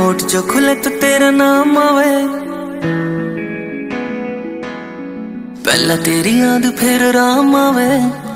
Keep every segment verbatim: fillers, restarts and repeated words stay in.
होठ जो खुले तो तेरा नाम आवे, पहला तेरी याद फिर राम आवे।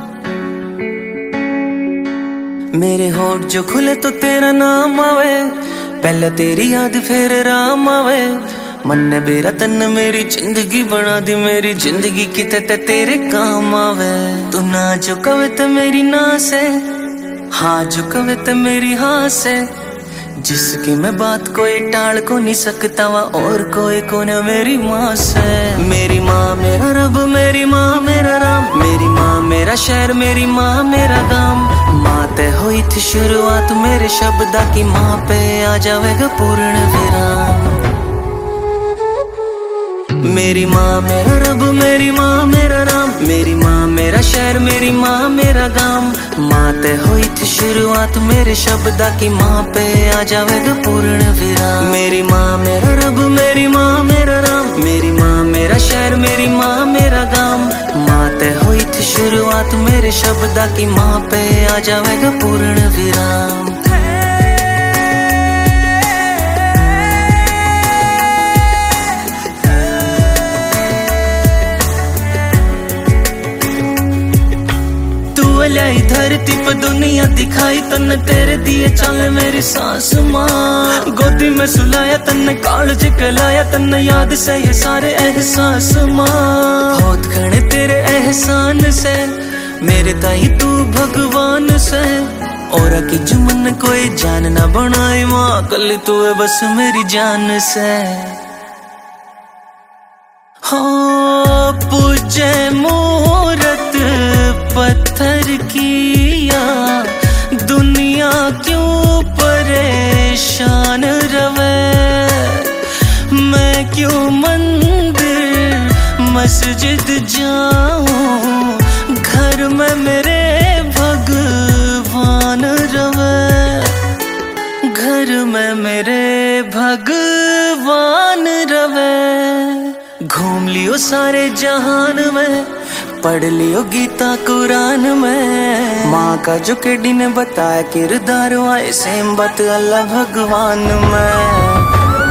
मेरे होठ जो खुले तो तेरा नाम आवे, पहला तेरी याद फिर राम आवे। मन ने बेरा तन मेरी जिंदगी बना दी, मेरी जिंदगी किते ते तेरे काम आवे। तू ना जो कवे तो मेरी ना से, हाँ जो कवे तो मेरी हाँ से। जिसकी मैं बात कोई टाल को नहीं सकता वा, और कोई को न मेरी माँ से। मेरी माँ मेरा रब, मेरी माँ मेरा राम, मेरी माँ मेरा शहर, मेरी माँ मेरा गाम। माँ ते हुई थी शुरुआत मेरे शब्दा की, माँ पे आ जाएगा पूर्ण विराम। मेरी माँ मेरा रब, मेरी माँ मेरा राम, मेरी माँ मेरा शहर, मेरी माँ मेरा गाम। माँ ते हुई थी शुरुआत मेरे शब्दा की, माँ पे आ जाएगा पूर्ण विराम। मेरी माँ मेरा रब, मेरी माँ मेरा राम, मेरी माँ मेरा शहर, मेरी माँ मेरा गाम। माँ ते हुई थी शुरुआत मेरे शब्दा की, माँ पे आ जाएगा पूर्ण विराम। लाई धरती पर दुनिया दिखाई, तन्ने तेरे दिए चाले मेरी सांस माँ। गोदी में सुलाया तन्ने कालज कहलाया, तन्ने याद से ये सारे एहसास माँ। बहुत घने तेरे एहसान से, मेरे ताई तू भगवान से। और की जुमन कोई जान ना बनाई माँ, कल तू है बस मेरी जान से। हाँ पूजे मूरत पत्थर किया, दुनिया क्यों परेशान रवे। मैं क्यों मंदिर मस्जिद जाऊं, घर में मेरे भगवान रवे। घर में मेरे भगवान रवे। घूम लियो सारे जहान में, पढ़ लियो गीता कुरान में। माँ का जो केडी ने बताया किरदार, आए सेम बात अल्लाह भगवान में।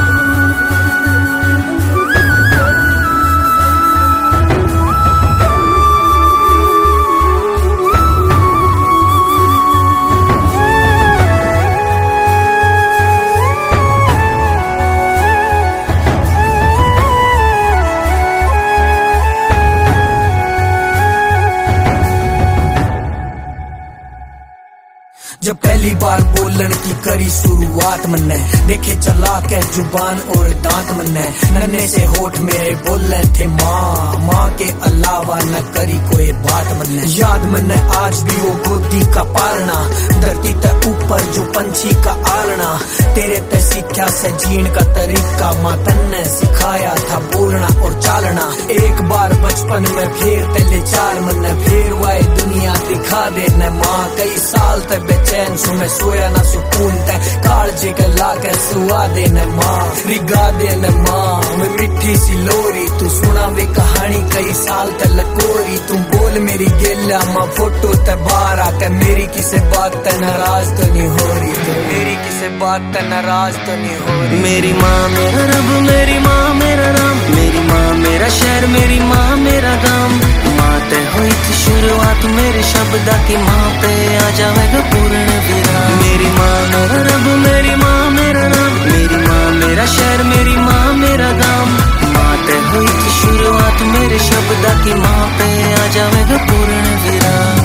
जब पहली बार बोलन की करी शुरुआत मन्ने, देखे चला के जुबान और दांत मन्ने। नन्हे से होठ मेरे बोले थे माँ, माँ के अलावा न करी कोई बात मन्ने। याद मन्ने आज भी वो गोदी का पालना, धरती ते ऊपर जो पंछी का आलना। तेरे ते सीखा से जीण का तरीका, माँ तन्ने सिखाया था बोलना और चालना। एक बार बचपन में फिर तेले चार मन्ने, फिर वाए दुनिया दिखा दे न माँ। कई साल तक बेचैन सु मैं सोया ना सुकून ते, कालजे के लाके सुआ दे न माँ, रिगा दे न माँ। मैं मिठी सी लोरी तू सुना वे कहानी, कई साल तक लकोरी। तुम बोल मेरी गेला माँ, फोटो ते बाहर आके मेरी किसे बात ते नाराज तो नहीं हो रही। तो मेरी किसे बात ते नाराज तो नहीं हो रही। मेरी माँ मेरा रब, मेरी माँ मेरा राम, मेरी माँ मेरा शहर, मेरी माँ मेरा गाम। माँ ते हुई थी शुरुआत मेरे शब्दा की, माँ पे आ जाएगा पूर्ण विराम। मेरी माँ मेरा रब, मेरी माँ मेरा राम, मेरी माँ मेरा शहर, मेरी माँ मेरा गाम। माँ ते हुई थी शुरुआत मेरे शब्दा की, माँ पे आ जाएगा पूर्ण विराम।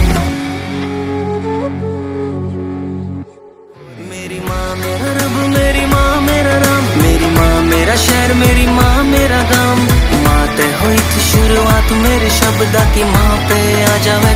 मेरी माँ मेरा रब, मेरी माँ मेरा राम, मेरी माँ मेरा शहर, मेरी माँ मेरा गाम। माँ ते हुई थी शुरुआत मेरे शब्दा की, माँ पे आ जावे